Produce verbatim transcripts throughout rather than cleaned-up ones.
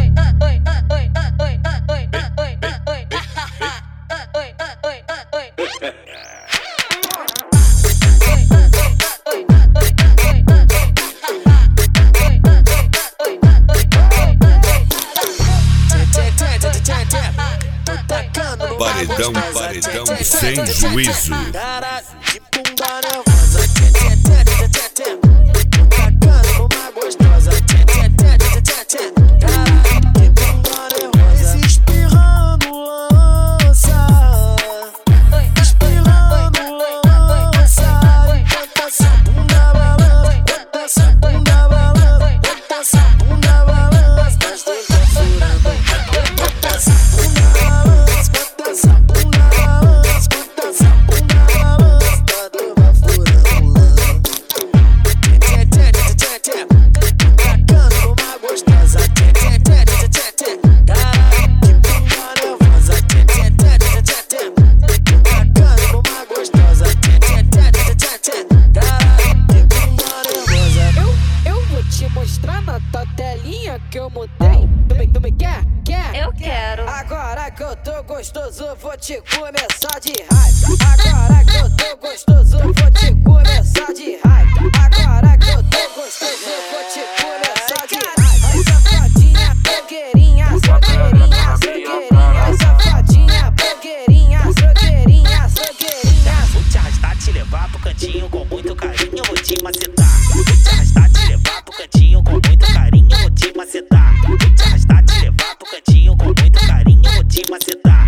Paredão, paredão sem juízo. Cara de bunda nervosa, tchê tchê tchê tchê tchê. Tacando uma gostosa, tchê tchê tchê tchê tchê. Cara de bunda nervosa, se espirrando lança, espirrando lança. Enquanto essa bunda balança, enquanto essa bunda balança, enquanto essa bunda balança, nós dois vamos furando. Enquanto essa bunda balança, enquanto essa bunda balança, enquanto essa bunda balança, nós dois vamos furando. Tchê tchê tchê tchê tchê, tacando uma gostosa, tchê tchê tchê tchê tchê tchê. Cara de bunda nervosa, tchê tchê tchê tchê tchê tchê. Tacando uma gostosa, tchê tchê tchê tchê tchê tchê. Cara de bunda nervosa. Eu, eu vou te mostrar na tua telinha que eu mudei. Tu me, tu me quer? Quer? Eu quero. Agora que eu tô gostoso, vou te começar de raiva. Agora que eu tô gostoso, vou te começar de raiva. Agora que eu tô gostoso, vou te começar de raiva. Ai, safadinha, blogueirinha, blogueirinha, blogueirinha, safadinha, blogueirinha, blogueirinha, blogueirinha. Vou te arrastar, te levar pro cantinho com muito carinho, eu vou te macetar. Vou te arrastar, te levar pro cantinho com muito carinho, eu vou te macetar. Vou te arrastar, te levar pro cantinho com muito carinho, eu vou te macetar.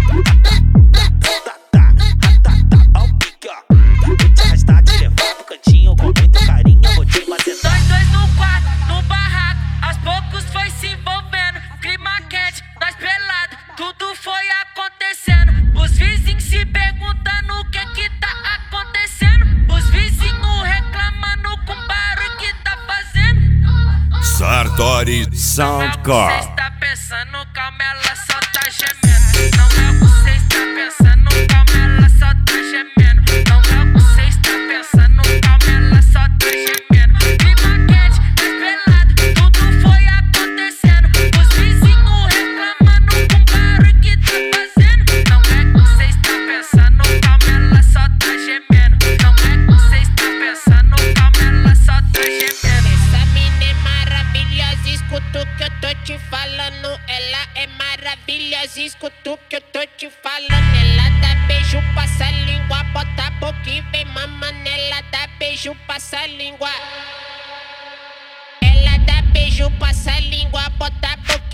Tá, tá, tá, tá, tá, ó o pique, ó. Vou te arrastar, te levar pro cantinho com muito carinho, eu vou te macetar. Nós dois no quarto, no barraco, aos poucos foi se envolvendo. Clima quente, nós pelado, tudo foi acontecendo. Os vizinhos se perguntando o que que tá acontecendo. Os vizinhos reclamando com o barulho que tá fazendo. Sartori Cê Soundcore. está pensando, calma, ela só tá gemendo. Não é o que cê está pensando, calma, ela só tá gemendo. Não é o que cê está pensando, calma, ela só tá gemendo. Clima quente, desvelado, tudo foi acontecendo. Os vizinhos reclamando com o barulho que tá fazendo. Não é o que cê está pensando, calma, ela só tá gemendo. Não é o que cê está pensando, calma, ela só tá gemendo. Essa mina é maravilhosa, escuta o que eu tô te falando. Ela é maravilhosa, escuta o que eu tô te falando. Ela dá beijo, passa a língua, bota a boca e vem mamando. Ela dá beijo, passa a língua. Ela dá beijo, passa a língua, bota a boca